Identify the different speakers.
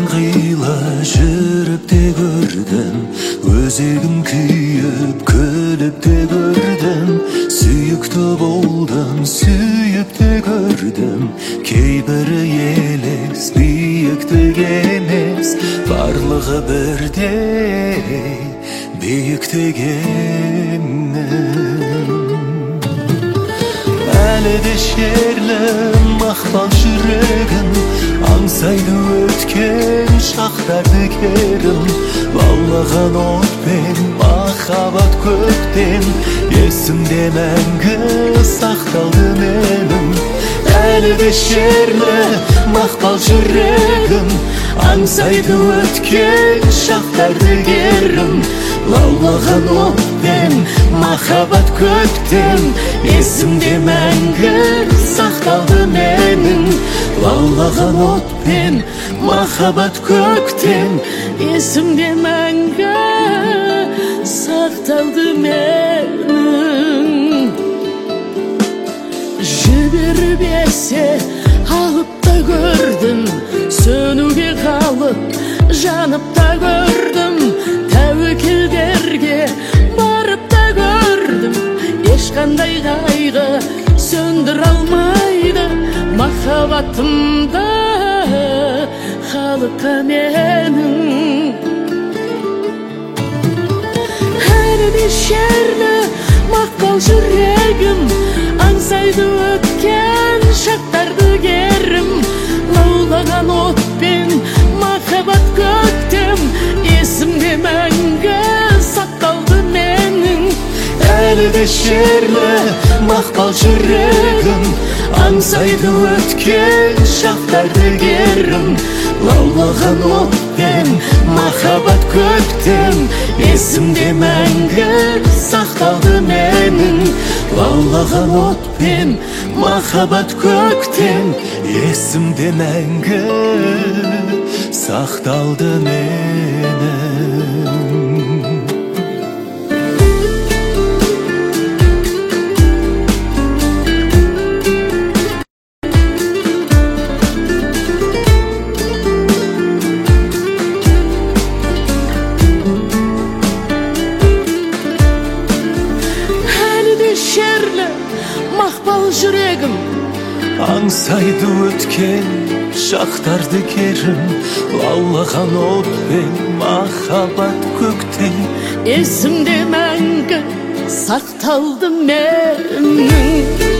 Speaker 1: қилы жүріп те көрдім, өзегім күйіп күліп те көрдім. Сүйікті болдым, сүйіп те көрдім. Кейбірі елес, биіктік емес, барлығы бірдей биіктік емін. Әлі де шерлі мақпал жүрегім, аңсайды өткен шақтарды керім. Лаулаған отпен махаббат көктен, есімде мәңгі сақталды менің. Әлі де шерлі мақпал жүрегім, аңсайды өткен шақтарды керім. Лаулаған отпен махаббат көктен, есімде мәңгі сақталды менің. Лаулаған отпен махаббат көктен, есімде мәңгі сақталды менің. Жіберіп есе алып та көрдім, сөнуге қалып жанып та көрдім. Тәуекелдерге барып та көрдім, ешқандай қайғы сөндіре алмайды махаббатымда қалыққа менің. Әлі де шерлі мақпал жүрегім, аңсайды өткен шақтарды керім. Лаулаған отпен махаббат көктем, есімде мәңгі сақталды менің. Әлі де шерлі мақпал жүрегім, аңсайды өткен шақтарды керім. Лаулаған отпен махаббат көктем, есімде мәңгі сақталды менің. Лаулаған отпен махаббат көктем, есімде мәңгі сақталды менің.
Speaker 2: Шерлі мақпал жүрегім,
Speaker 1: аңсайды өткен шақтарды керім. Лаулаған отпен махаббат көктен,
Speaker 2: есімде мәңгі сақталды менің.